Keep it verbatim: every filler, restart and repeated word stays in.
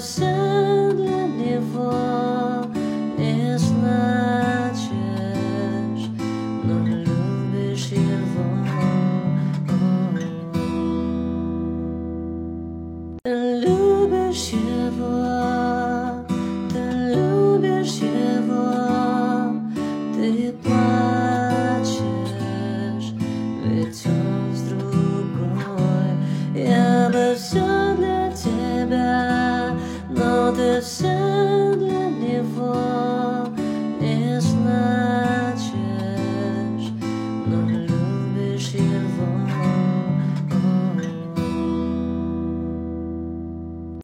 все для него не значишь, но любишь его. Ты любишь его, ты любишь его, ты плачешь, ведь он с другой. Я бы все для тебя, но ты все для него.